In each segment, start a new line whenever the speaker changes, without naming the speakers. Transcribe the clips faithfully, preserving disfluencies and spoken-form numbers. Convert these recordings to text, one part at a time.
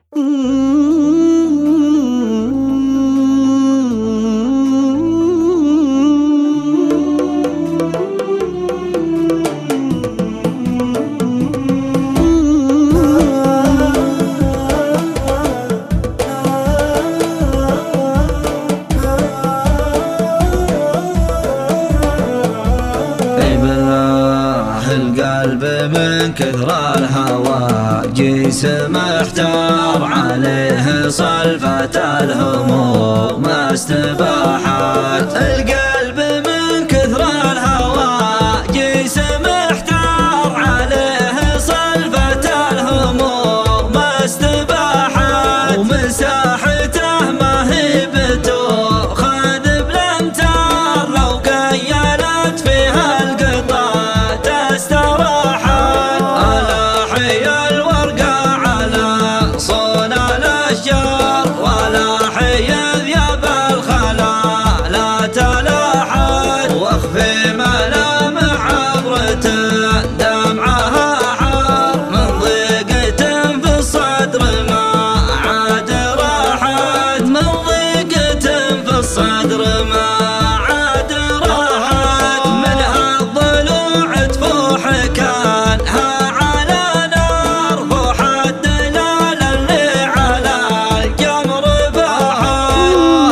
القلب من كثر الهوى جيس محتار عليه صلفة الهموم ما استباحت. القلب من كثر الهوى جيس محتار عليه صلفة الهموم ما استباحت. ومساحته ما هي بتوخذ بالامتار لو قيلت فيها القطات استراحت. ألاحي الورقة على صون الأشجار ولاحي ذياب الخلا لا تلاحت. واخفي ملامح عبرته دمعها حار من ضيقة في الصدر ما عاد راحت. من ضيقة في الصدر ما عاد راحت. منها الضلوع تفوح كانها على نار فوح الدلال اللي على الجمر باحت.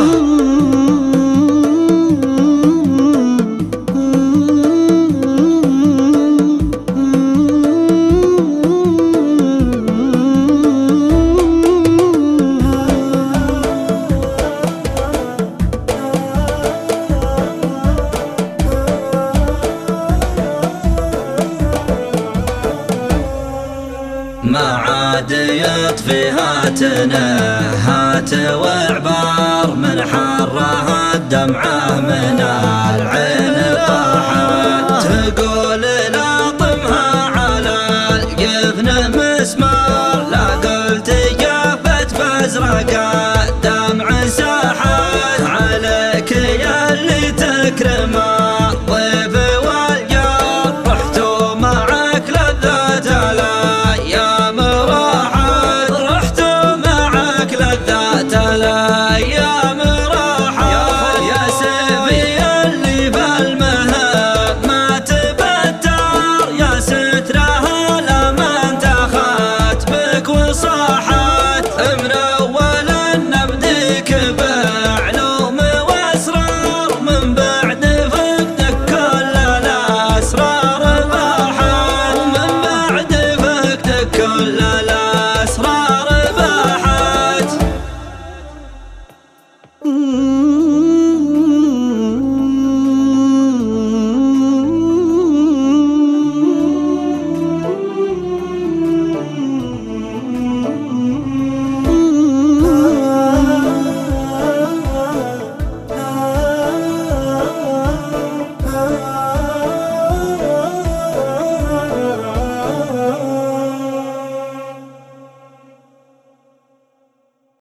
ما عاد يطفيها تنهات وعبار من حرها الدمعة من العين طاحت. تقول